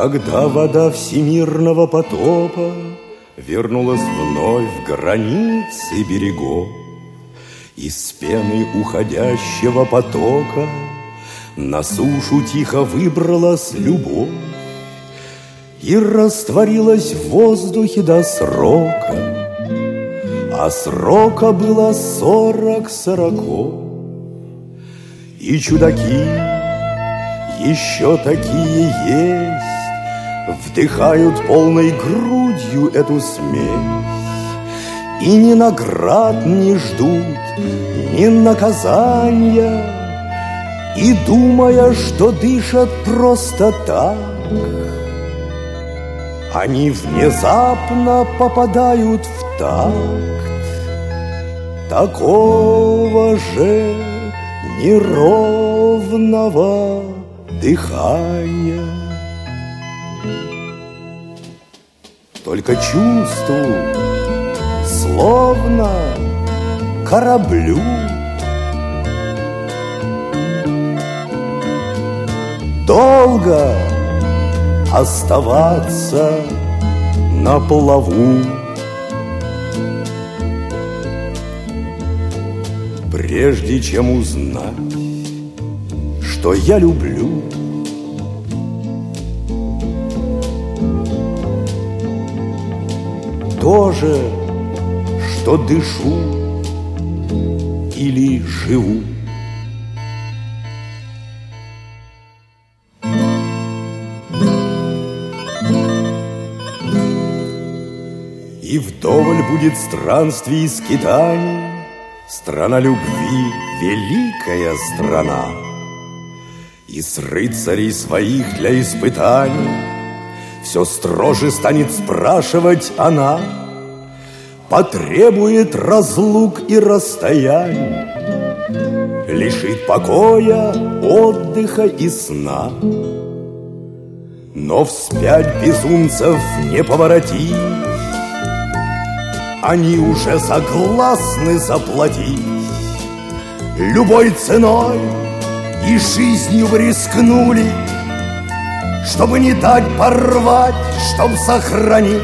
Когда вода всемирного потопа вернулась вновь в границы берегов, из пены уходящего потока на сушу тихо выбралась любовь и растворилась в воздухе до срока, а срока было 40 сороков. И чудаки еще такие есть, вдыхают полной грудью эту смесь, и ни наград не ждут, ни наказания, и думая, что дышат просто так, они внезапно попадают в такт такого же неровного дыхания. Только чувству, словно кораблю, долго оставаться на плаву. Прежде чем узнать, что я люблю, то же, что дышу или живу. И вдоволь будет странствий и скитаний, страна любви, великая страна. И с рыцарей своих для испытаний все строже станет спрашивать она, потребует разлук и расстояний, лишит покоя, отдыха и сна. Но вспять безумцев не поворотить, они уже согласны заплатить любой ценой, и жизнью бы рискнули, чтобы не дать порвать, чтоб сохранить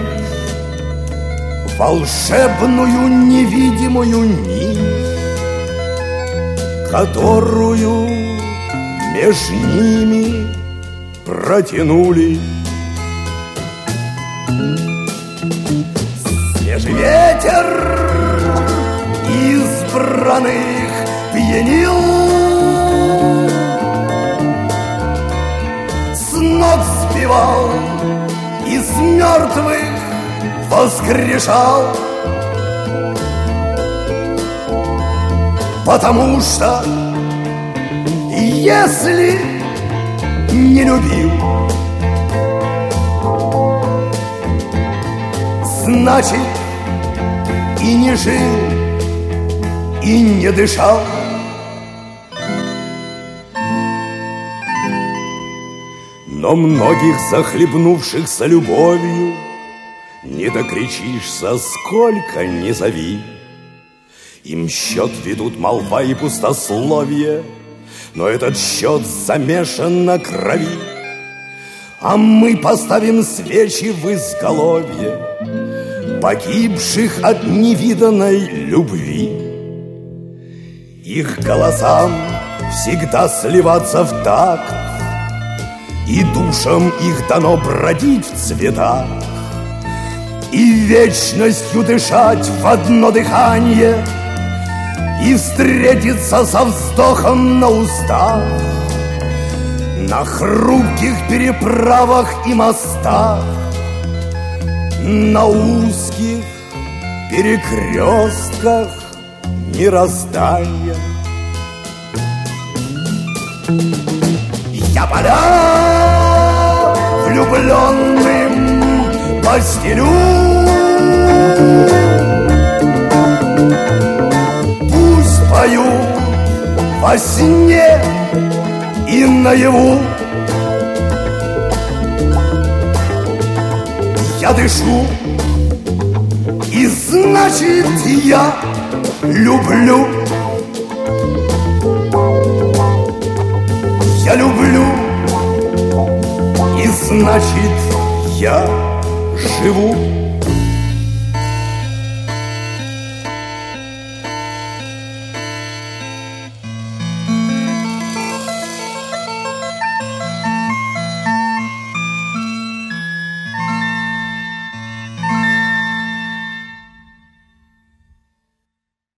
волшебную невидимую нить, которую меж ними протянули. Свежий ветер избранных пьянил, с ног сбивал, из мертвых воскрешал, потому что если не любил, значит и не жил, и не дышал. Но многих захлебнувшихся любовью не докричишься, сколько не зови. Им счет ведут молва и пустословие, но этот счет замешан на крови. А мы поставим свечи в изголовье погибших от невиданной любви. Их голосам всегда сливаться в такт, и душам их дано бродить в цветах, и вечностью дышать в одно дыхание, и встретиться со вздохом на устах, на хрупких переправах и мостах, на узких перекрестках мироздания. Я поля влюбленным постелю, пусть поют во сне и наяву. Я дышу, и значит я люблю. Я люблю, и значит, я живу.